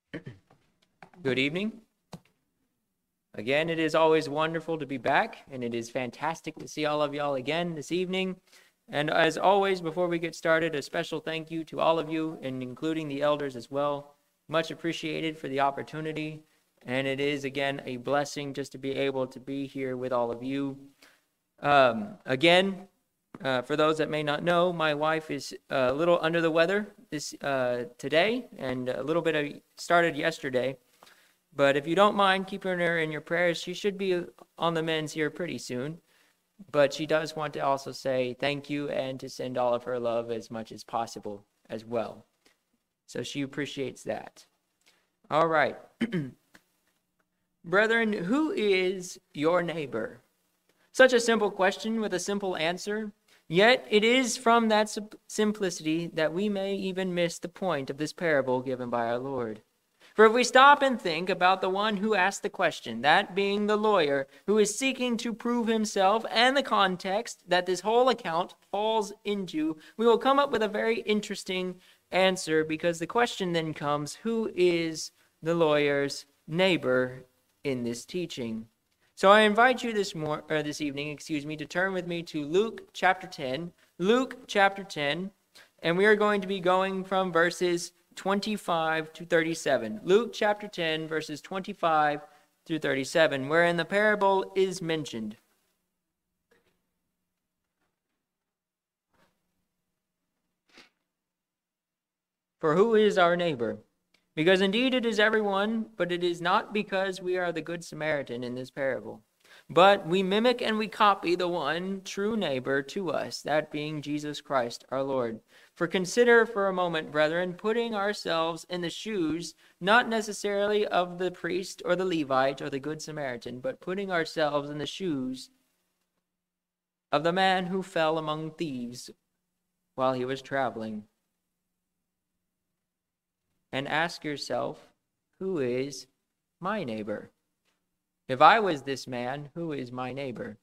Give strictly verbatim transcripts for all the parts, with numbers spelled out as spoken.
Good evening. Again, it is always wonderful to be back, and it is fantastic to see all of y'all again this evening. And as always, before we get started, a special thank you to all of you, and including the elders as well. Much appreciated for the opportunity, and it is, again, a blessing just to be able to be here with all of you. Um, again, uh, for those that may not know, my wife is a little under the weather this uh, today, and a little bit of, started yesterday. But if you don't mind keeping her in your prayers, she should be on the mends here pretty soon. But she does want to also say thank you and to send all of her love as much as possible as well. So she appreciates that. All right. Brethren, who is your neighbor? Such a simple question with a simple answer. Yet it is from that simplicity that we may even miss the point of this parable given by our Lord. For if we stop and think about the one who asked the question, that being the lawyer who is seeking to prove himself and the context that this whole account falls into, we will come up with a very interesting answer, because the question then comes, who is the lawyer's neighbor in this teaching? So I invite you this mor- or this evening, excuse me, to turn with me to Luke chapter ten. Luke chapter ten, and we are going to be going from verses twenty-five to thirty-seven. Luke chapter ten, verses twenty-five through thirty-seven, wherein the parable is mentioned. For who is our neighbor? Because indeed it is everyone, but it is not because we are the good Samaritan in this parable. But we mimic and we copy the one true neighbor to us, that being Jesus Christ our Lord. For consider for a moment, brethren, putting ourselves in the shoes, not necessarily of the priest or the Levite or the good Samaritan, but putting ourselves in the shoes of the man who fell among thieves while he was traveling. And ask yourself, who is my neighbor? If I was this man, who is my neighbor?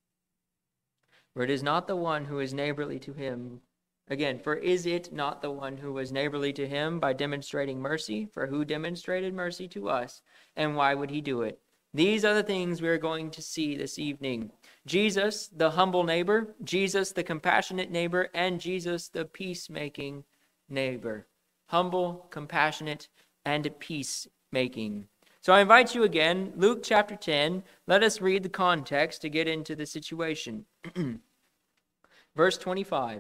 For it is not the one who is neighborly to him. Again, for is it not the one who was neighborly to him by demonstrating mercy? For who demonstrated mercy to us? And why would he do it? These are the things we are going to see this evening. Jesus, the humble neighbor, Jesus, the compassionate neighbor, and Jesus, the peacemaking neighbor. Humble, compassionate, and peacemaking. So I invite you again, Luke chapter ten, let us read the context to get into the situation. Verse twenty-five.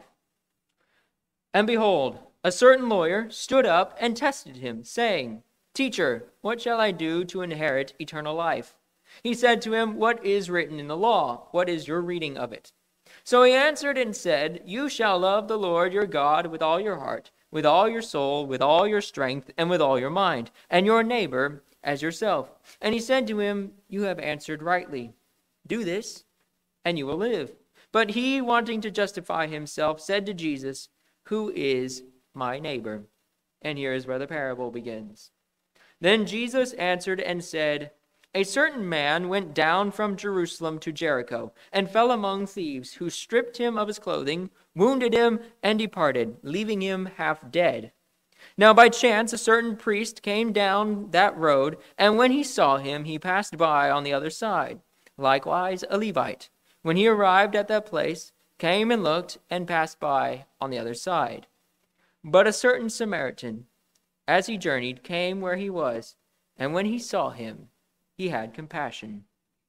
And behold, a certain lawyer stood up and tested him, saying, Teacher, what shall I do to inherit eternal life? He said to him, What is written in the law? What is your reading of it? So he answered and said, You shall love the Lord your God with all your heart, with all your soul, with all your strength, and with all your mind, and your neighbor as yourself. And he said to him, You have answered rightly. Do this, and you will live. But he, wanting to justify himself, said to Jesus, Who is my neighbor? And here is where the parable begins. Then Jesus answered and said, A certain man went down from Jerusalem to Jericho, and fell among thieves, who stripped him of his clothing, wounded him, and departed, leaving him half dead. Now by chance a certain priest came down that road, and when he saw him, he passed by on the other side. Likewise a Levite, when he arrived at that place, came and looked, and passed by on the other side. But a certain Samaritan, as he journeyed, came where he was, and when he saw him, he had compassion.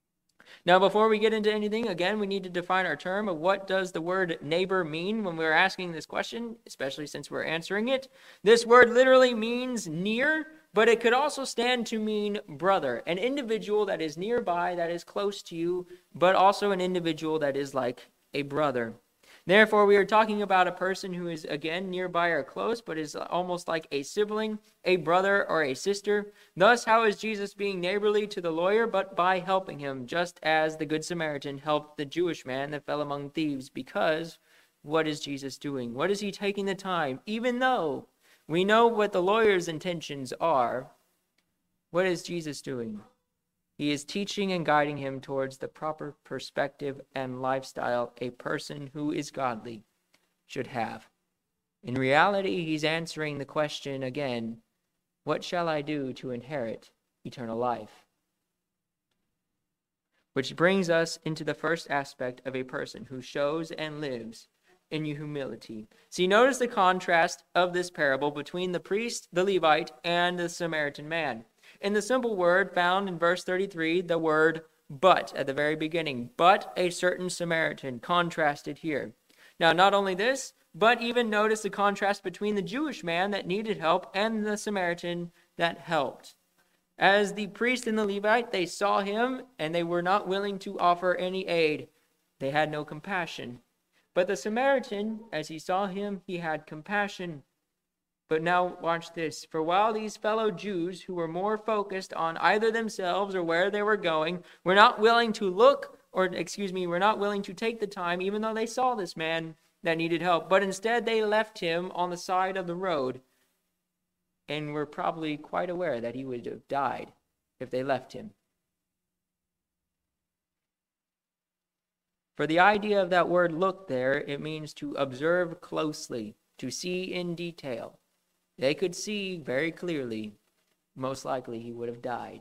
Now, before we get into anything, again, we need to define our term of what does the word neighbor mean when we're asking this question, especially since we're answering it. This word literally means near, but it could also stand to mean brother, an individual that is nearby, that is close to you, but also an individual that is like a brother. Therefore, we are talking about a person who is, again, nearby or close, but is almost like a sibling, a brother, or a sister. Thus, how is Jesus being neighborly to the lawyer? But by helping him, just as the Good Samaritan helped the Jewish man that fell among thieves. Because what is Jesus doing? What is he taking the time? Even though we know what the lawyer's intentions are, what is Jesus doing? He is teaching and guiding him towards the proper perspective and lifestyle a person who is godly should have. In reality, he's answering the question again, what shall I do to inherit eternal life? Which brings us into the first aspect of a person who shows and lives in humility. See, notice the contrast of this parable between the priest, the Levite, and the Samaritan man. In the simple word found in verse thirty-three, the word but at the very beginning, but a certain Samaritan contrasted here. Now, not only this, but even notice the contrast between the Jewish man that needed help and the Samaritan that helped. As the priest and the Levite, they saw him and they were not willing to offer any aid. They had no compassion. But the Samaritan, as he saw him, he had compassion. But now watch this. For while these fellow Jews, who were more focused on either themselves or where they were going, were not willing to look, or excuse me, were not willing to take the time, even though they saw this man that needed help, but instead they left him on the side of the road and were probably quite aware that he would have died if they left him. For the idea of that word look there, it means to observe closely, to see in detail. They could see very clearly, most likely he would have died.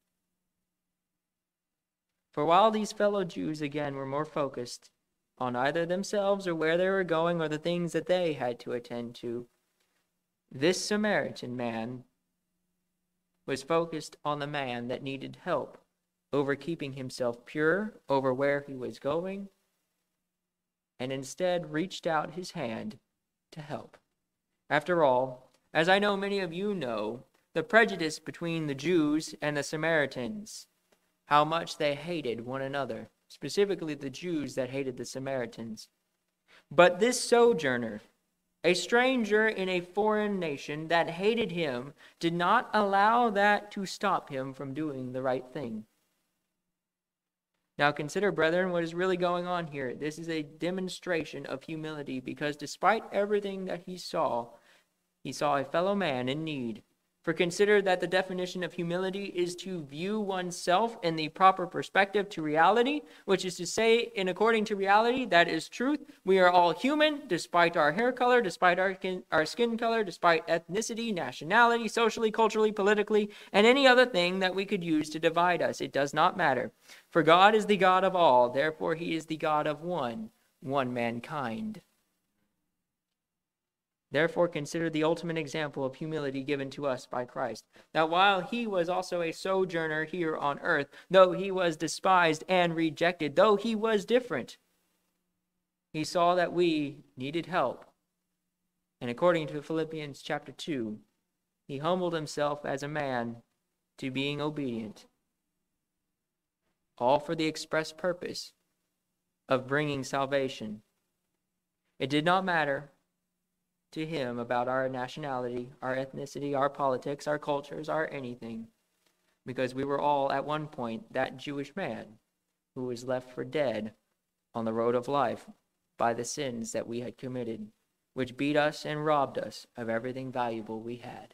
For while these fellow Jews, again, were more focused on either themselves or where they were going or the things that they had to attend to, this Samaritan man was focused on the man that needed help, over keeping himself pure, over where he was going, and instead reached out his hand to help. After all, as I know many of you know, the prejudice between the Jews and the Samaritans, how much they hated one another, specifically the Jews that hated the Samaritans. But this sojourner, a stranger in a foreign nation that hated him, did not allow that to stop him from doing the right thing. Now consider, brethren, what is really going on here. This is a demonstration of humility, because despite everything that he saw, he saw a fellow man in need. For consider that the definition of humility is to view oneself in the proper perspective to reality, which is to say, in according to reality, that is truth. We are all human, despite our hair color, despite our skin, our skin color, despite ethnicity, nationality, socially, culturally, politically, and any other thing that we could use to divide us. It does not matter. For God is the God of all, therefore he is the God of one, one mankind. Therefore, consider the ultimate example of humility given to us by Christ. Now, while he was also a sojourner here on earth, though he was despised and rejected, though he was different, he saw that we needed help. And according to Philippians chapter two, he humbled himself as a man to being obedient, all for the express purpose of bringing salvation. It did not matter to him about our nationality, our ethnicity, our politics, our cultures, our anything, because we were all at one point that Jewish man who was left for dead on the road of life by the sins that we had committed, which beat us and robbed us of everything valuable we had.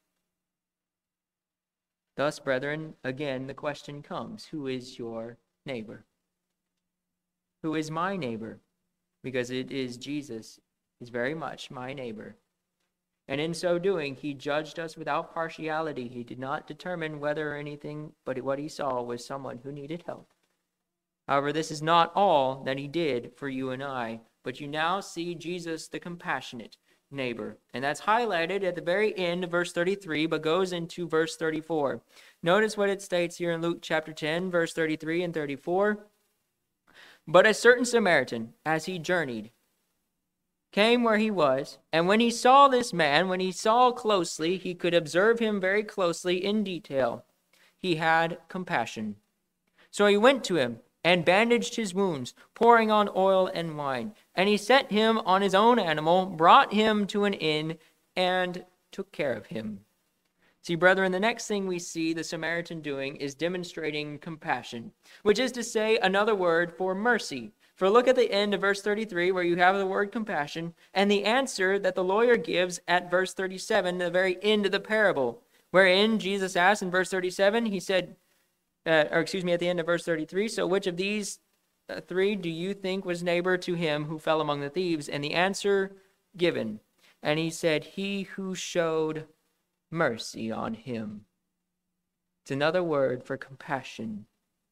Thus, brethren, again the question comes, who is your neighbor? Who is my neighbor? Because it is Jesus is very much my neighbor. And in so doing, he judged us without partiality. He did not determine whether or anything, but what he saw was someone who needed help. However, this is not all that he did for you and I, but you now see Jesus, the compassionate neighbor. And that's highlighted at the very end of verse thirty-three, but goes into verse thirty-four. Notice what it states here in Luke chapter ten, verse thirty-three and thirty-four. But a certain Samaritan, as he journeyed, came where he was, and when he saw this man, when he saw closely, he could observe him very closely in detail. He had compassion. So he went to him and bandaged his wounds, pouring on oil and wine. And he set him on his own animal, brought him to an inn, and took care of him. See, brethren, the next thing we see the Samaritan doing is demonstrating compassion, which is to say another word for mercy. For look at the end of verse thirty-three, where you have the word compassion, and the answer that the lawyer gives at verse thirty-seven, the very end of the parable, wherein Jesus asked in verse thirty-seven, he said, uh, or excuse me, at the end of verse thirty-three, so which of these uh, three do you think was neighbor to him who fell among the thieves? And the answer given, and he said, he who showed mercy on him. It's another word for compassion.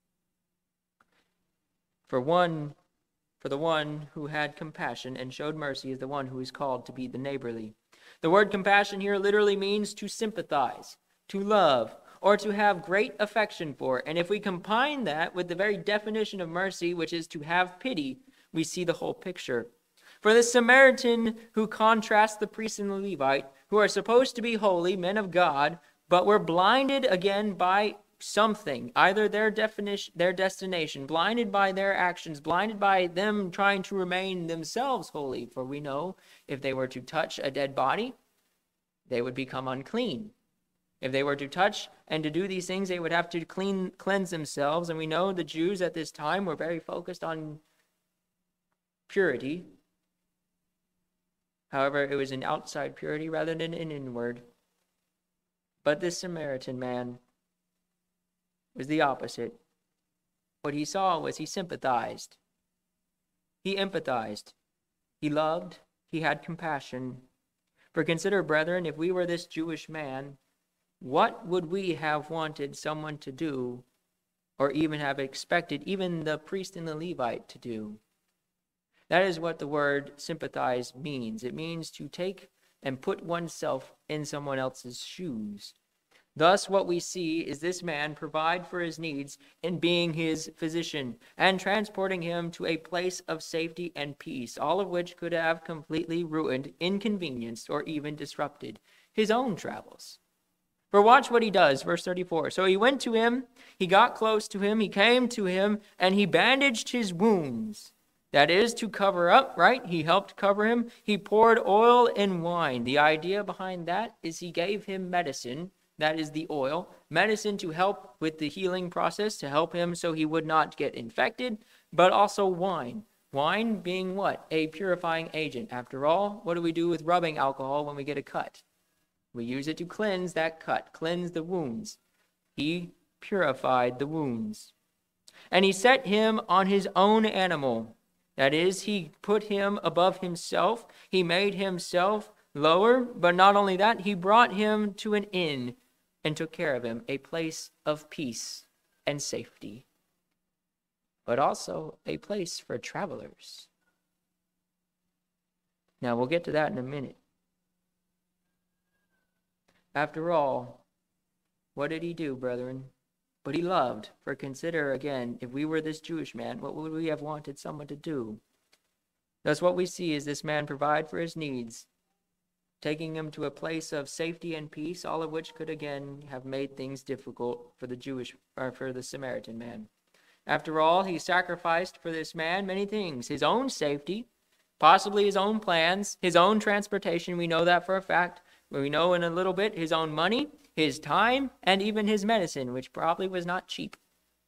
For one, for the one who had compassion and showed mercy is the one who is called to be the neighborly. The word compassion here literally means to sympathize, to love, or to have great affection for. And if we combine that with the very definition of mercy, which is to have pity, we see the whole picture. For the Samaritan who contrasts the priest and the Levite, who are supposed to be holy, men of God, but were blinded again by something, either their definition, their destination, blinded by their actions, blinded by them trying to remain themselves holy. For we know if they were to touch a dead body, they would become unclean. If they were to touch and to do these things, they would have to clean, cleanse themselves. And we know the Jews at this time were very focused on purity. However, it was an outside purity rather than an inward. But this Samaritan man was the opposite. What he saw was he sympathized. He empathized. He loved. He had compassion. For consider, brethren, if we were this Jewish man, what would we have wanted someone to do, or even have expected even the priest and the Levite to do? That is what the word sympathize means. It means to take and put oneself in someone else's shoes. Thus, what we see is this man provide for his needs in being his physician and transporting him to a place of safety and peace, all of which could have completely ruined, inconvenienced, or even disrupted his own travels. For watch what he does, verse thirty-four. So he went to him, he got close to him, he came to him, and he bandaged his wounds. That is to cover up, right? He helped cover him. He poured oil and wine. The idea behind that is he gave him medicine. That is the oil. Medicine to help with the healing process, to help him so he would not get infected, but also wine. Wine being what? A purifying agent. After all, what do we do with rubbing alcohol when we get a cut? We use it to cleanse that cut, cleanse the wounds. He purified the wounds. And he set him on his own animal. That is, he put him above himself. He made himself lower. But not only that, he brought him to an inn and took care of him, a place of peace and safety, but also a place for travelers. Now, we'll get to that in a minute. After all, what did he do, brethren? But he loved. For consider again, if we were this Jewish man, what would we have wanted someone to do? Thus what we see is this man provide for his needs, taking him to a place of safety and peace, all of which could again have made things difficult for the Jewish or for the Samaritan man. After all, he sacrificed for this man many things: his own safety, possibly his own plans, his own transportation. We know that for a fact. We know in a little bit his own money, his time, and even his medicine, which probably was not cheap.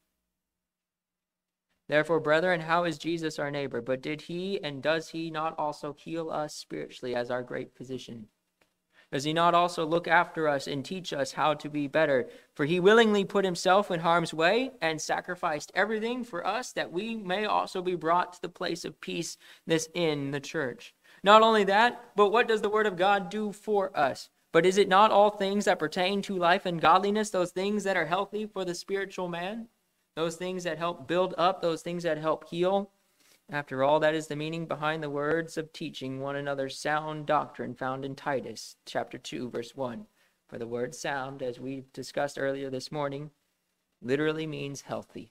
Therefore, brethren, how is Jesus our neighbor? But did he and does he not also heal us spiritually as our great physician? Does he not also look after us and teach us how to be better? For he willingly put himself in harm's way and sacrificed everything for us, that we may also be brought to the place of peace, this in the church. Not only that, but what does the word of God do for us? But is it not all things that pertain to life and godliness, those things that are healthy for the spiritual man? Those things that help build up, those things that help heal? After all, that is the meaning behind the words of teaching one another sound doctrine found in Titus chapter two, verse one. For the word sound, as we discussed earlier this morning, literally means healthy.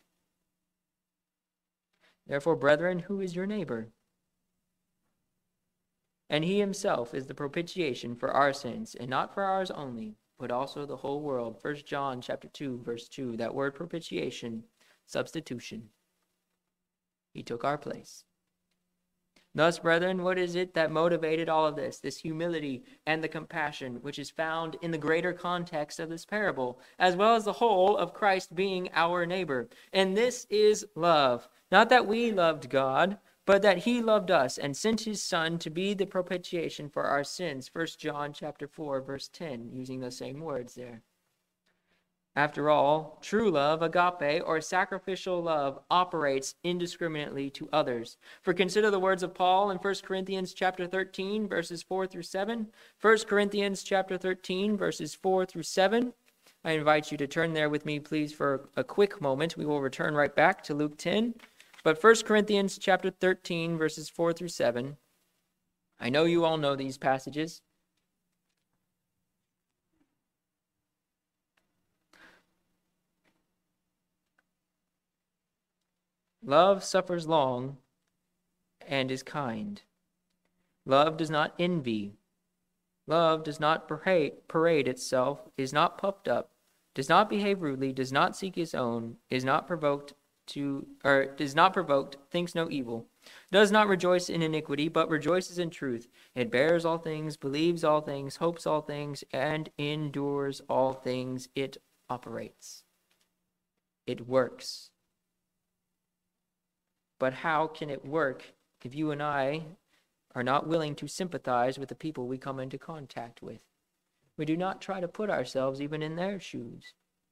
Therefore, brethren, who is your neighbor? And he himself is the propitiation for our sins, and not for ours only, but also the whole world. First John chapter two, verse two. That word propitiation, substitution. He took our place. Thus, brethren, what is it that motivated all of this? This humility and the compassion, which is found in the greater context of this parable, as well as the whole of Christ being our neighbor. And this is love. Not that we loved God, but that he loved us and sent his Son to be the propitiation for our sins. First John chapter four, verse ten, using the same words there. After all, true love, agape, or sacrificial love, operates indiscriminately to others. For consider the words of Paul in First Corinthians chapter thirteen, verses four through seven. First Corinthians chapter thirteen, verses four through seven. I invite you to turn there with me, please, for a quick moment. We will return right back to Luke ten. But First Corinthians chapter thirteen, verses four through seven. I know you all know these passages. Love suffers long and is kind. Love does not envy. Love does not parade, parade itself, is not puffed up, does not behave rudely, does not seek his own, is not provoked to, or is not provoked, thinks no evil, does not rejoice in iniquity, but rejoices in truth. It bears all things, believes all things, hopes all things, and endures all things. It operates. It works. But how can it work if you and I are not willing to sympathize with the people we come into contact with? We do not try to put ourselves even in their shoes.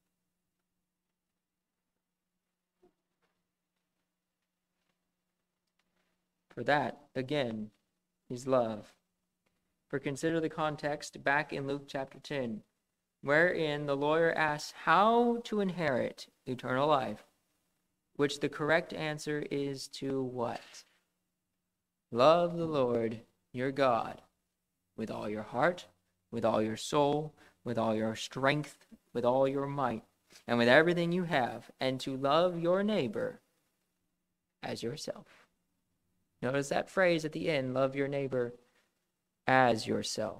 For that, again, is love. For consider the context back in Luke chapter ten, wherein the lawyer asks how to inherit eternal life, which the correct answer is to what? Love the Lord your God with all your heart, with all your soul, with all your strength, with all your might, and with everything you have, and to love your neighbor as yourself. Notice that phrase at the end, love your neighbor as yourself.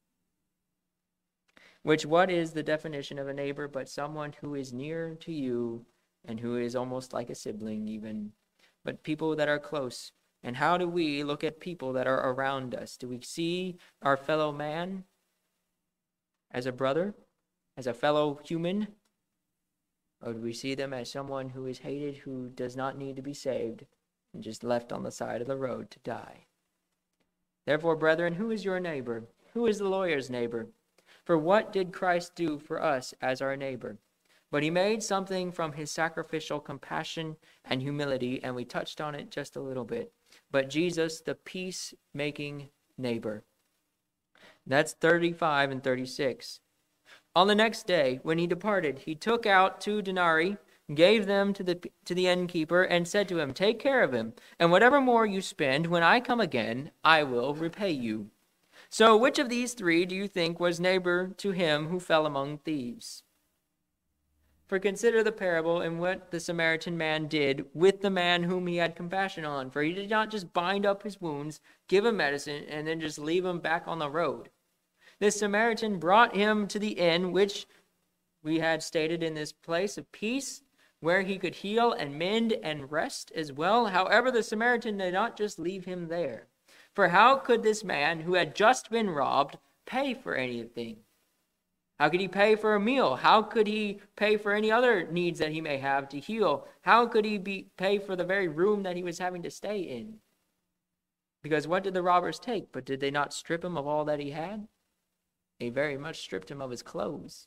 Which, what is the definition of a neighbor but someone who is near to you and who is almost like a sibling even, but people that are close. And how do we look at people that are around us? Do we see our fellow man as a brother, as a fellow human? Or do we see them as someone who is hated, who does not need to be saved, and just left on the side of the road to die? Therefore, brethren, who is your neighbor? Who is the lawyer's neighbor? For what did Christ do for us as our neighbor? But he made something from his sacrificial compassion and humility, and we touched on it just a little bit. But Jesus, the peacemaking neighbor. That's thirty-five and thirty-six. On the next day, when he departed, he took out two denarii, gave them to the to the innkeeper, and said to him, "Take care of him, and whatever more you spend, when I come again, I will repay you." So which of these three do you think was neighbor to him who fell among thieves? For consider the parable and what the Samaritan man did with the man whom he had compassion on. For he did not just bind up his wounds, give him medicine, and then just leave him back on the road. This Samaritan brought him to the inn, which we had stated in this place of peace, where he could heal and mend and rest as well. However, the Samaritan did not just leave him there. For how could this man who had just been robbed pay for anything? How could he pay for a meal? How could he pay for any other needs that he may have to heal? How could he be, pay for the very room that he was having to stay in? Because what did the robbers take? But did they not strip him of all that he had? They very much stripped him of his clothes.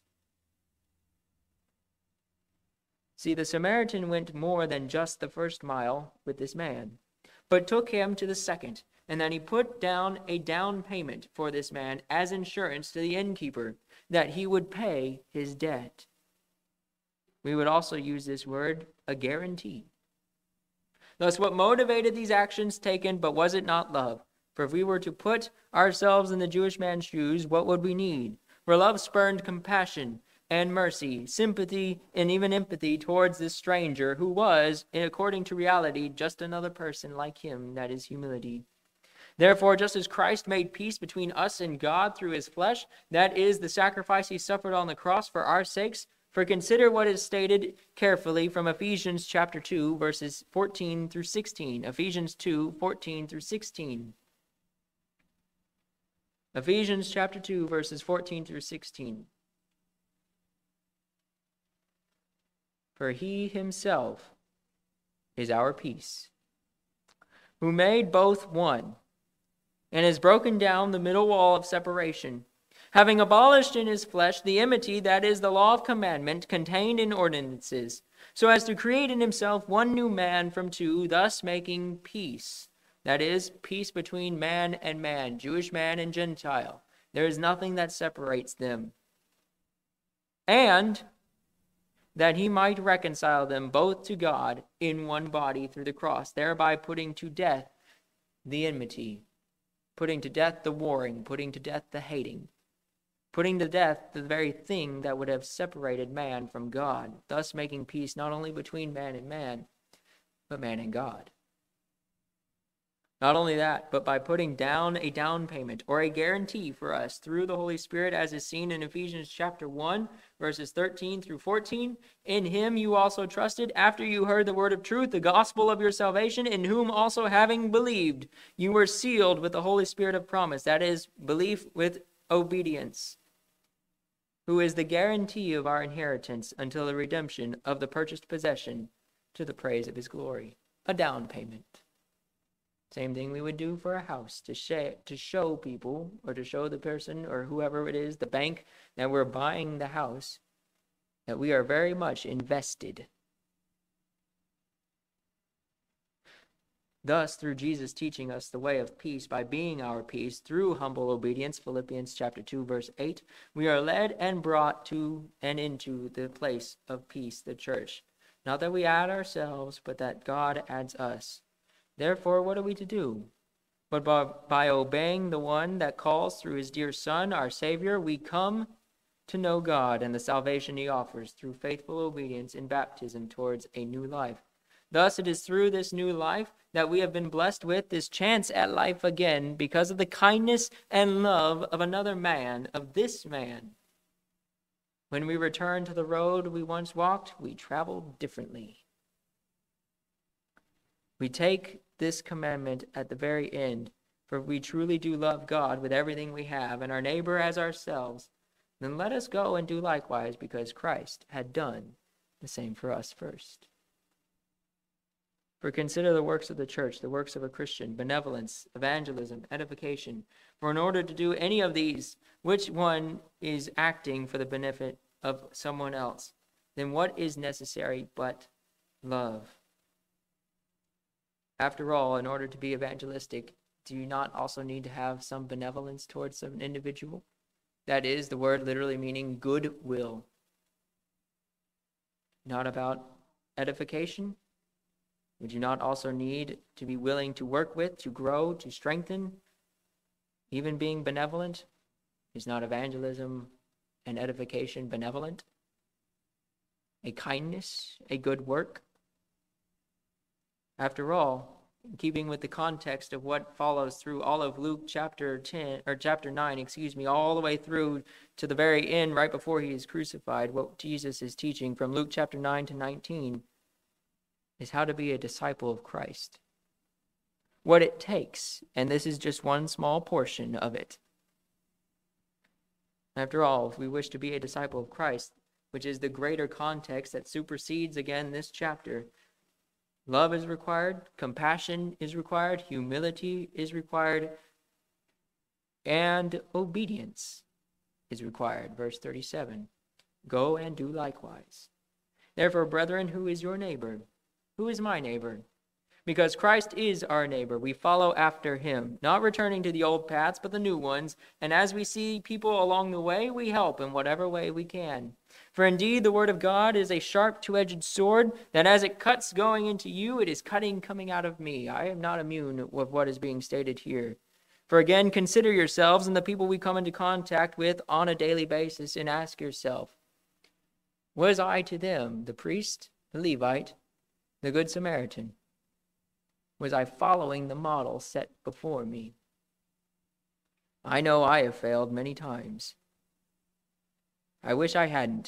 See, the Samaritan went more than just the first mile with this man, but took him to the second, and then he put down a down payment for this man as insurance to the innkeeper, that he would pay his debt. We would also use this word, a guarantee. Thus, what motivated these actions taken, but was it not love? For if we were to put ourselves in the Jewish man's shoes, what would we need? For love spurned compassion and mercy, sympathy, and even empathy towards this stranger who was, according to reality, just another person like him, that is humility. Therefore, just as Christ made peace between us and God through his flesh, that is the sacrifice he suffered on the cross for our sakes, for consider what is stated carefully from Ephesians chapter two, verses fourteen through sixteen. Ephesians two, fourteen through sixteen. Ephesians chapter two, verses fourteen through sixteen. For he himself is our peace, who made both one, and has broken down the middle wall of separation, having abolished in his flesh the enmity, that is, the law of commandment contained in ordinances, so as to create in himself one new man from two, thus making peace. That is, peace between man and man, Jewish man and Gentile. There is nothing that separates them. And that he might reconcile them both to God in one body through the cross, thereby putting to death the enmity, putting to death the warring, putting to death the hating, putting to death the very thing that would have separated man from God, thus making peace not only between man and man, but man and God. Not only that, but by putting down a down payment or a guarantee for us through the Holy Spirit, as is seen in Ephesians chapter one, verses thirteen through fourteen. In him you also trusted, after you heard the word of truth, the gospel of your salvation, in whom also having believed, you were sealed with the Holy Spirit of promise, that is, belief with obedience, who is the guarantee of our inheritance until the redemption of the purchased possession to the praise of his glory. A down payment. Same thing we would do for a house, to, sh- to show people, or to show the person, or whoever it is, the bank, that we're buying the house, that we are very much invested. Thus, through Jesus teaching us the way of peace, by being our peace, through humble obedience, Philippians chapter two, verse eight, we are led and brought to and into the place of peace, the church. Not that we add ourselves, but that God adds us. Therefore, what are we to do? But by, by obeying the one that calls through his dear Son, our Savior, we come to know God and the salvation he offers through faithful obedience in baptism towards a new life. Thus, it is through this new life that we have been blessed with this chance at life again, because of the kindness and love of another man, of this man. When we return to the road we once walked, we travel differently. We take this commandment at the very end, for if we truly do love God with everything we have and our neighbor as ourselves, then let us go and do likewise, because Christ had done the same for us first. For consider the works of the church, the works of a Christian, benevolence, evangelism, edification. For in order to do any of these, which one is acting for the benefit of someone else, then what is necessary but love? After all, in order to be evangelistic, do you not also need to have some benevolence towards an individual? That is, the word literally meaning goodwill. Not about edification? Would you not also need to be willing to work with, to grow, to strengthen? Even being benevolent? Is not evangelism and edification benevolent? A kindness, a good work? After all, in keeping with the context of what follows through all of Luke chapter ten or chapter nine, excuse me, all the way through to the very end, right before he is crucified, what Jesus is teaching from Luke chapter nine to nineteen is how to be a disciple of Christ. What it takes, and this is just one small portion of it. After all, if we wish to be a disciple of Christ, which is the greater context that supersedes again this chapter, love is required, compassion is required, humility is required, and obedience is required. Verse thirty-seven, go and do likewise. Therefore, brethren, who is your neighbor? Who is my neighbor? Because Christ is our neighbor, we follow after him, not returning to the old paths, but the new ones. And as we see people along the way, we help in whatever way we can. For indeed, the word of God is a sharp two-edged sword, that as it cuts going into you, it is cutting coming out of me. I am not immune with what is being stated here. For again, consider yourselves and the people we come into contact with on a daily basis, and ask yourself, was I to them the priest, the Levite, the Good Samaritan? Was I following the model set before me? I know I have failed many times. I wish I hadn't.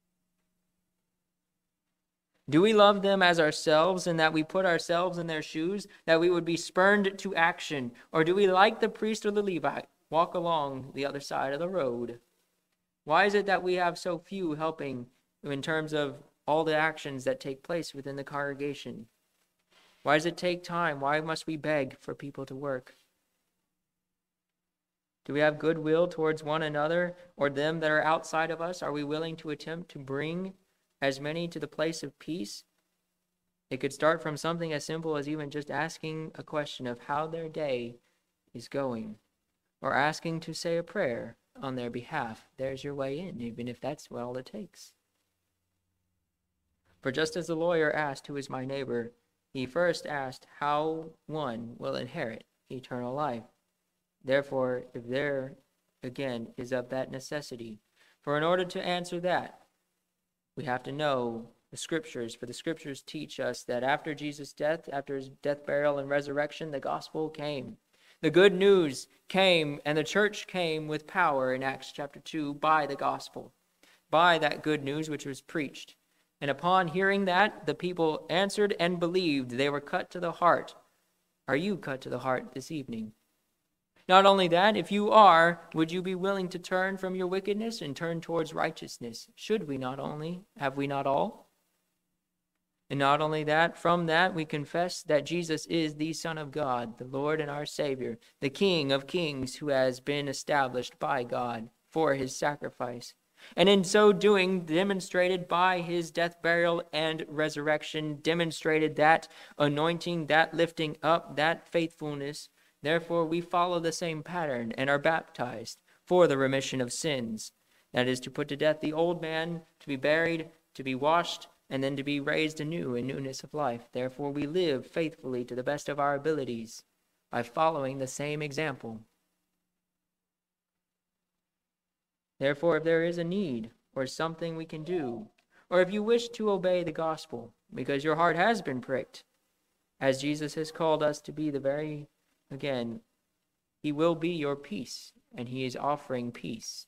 Do we love them as ourselves, in that we put ourselves in their shoes, that we would be spurned to action? Or do we, like the priest or the Levite, walk along the other side of the road? Why is it that we have so few helping in terms of all the actions that take place within the congregation? Why does it take time? Why must we beg for people to work? Do we have goodwill towards one another or them that are outside of us? Are we willing to attempt to bring as many to the place of peace? It could start from something as simple as even just asking a question of how their day is going, or asking to say a prayer on their behalf. There's your way in, even if that's all it takes. For just as the lawyer asked, "Who is my neighbor?" he first asked how one will inherit eternal life. Therefore, if there, again, is of that necessity, for in order to answer that, we have to know the Scriptures, for the Scriptures teach us that after Jesus' death, after his death, burial, and resurrection, the gospel came. The good news came, and the church came with power in Acts chapter two by the gospel, by that good news which was preached. And upon hearing that, the people answered and believed. They were cut to the heart. Are you cut to the heart this evening? Not only that, if you are, would you be willing to turn from your wickedness and turn towards righteousness? Should we not only? Have we not all? And not only that, from that we confess that Jesus is the Son of God, the Lord and our Savior, the King of kings who has been established by God for his sacrifice. And in so doing, demonstrated by his death, burial, and resurrection, demonstrated that anointing, that lifting up, that faithfulness. Therefore, we follow the same pattern and are baptized for the remission of sins. That is, to put to death the old man, to be buried, to be washed, and then to be raised anew in newness of life. Therefore, we live faithfully to the best of our abilities by following the same example. Therefore, if there is a need or something we can do, or if you wish to obey the gospel because your heart has been pricked, as Jesus has called us to be the very, again, he will be your peace, and he is offering peace.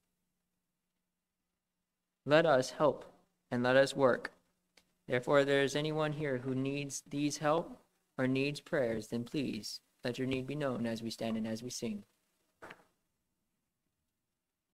Let us help and let us work. Therefore, if there is anyone here who needs these help or needs prayers, then please let your need be known as we stand and as we sing.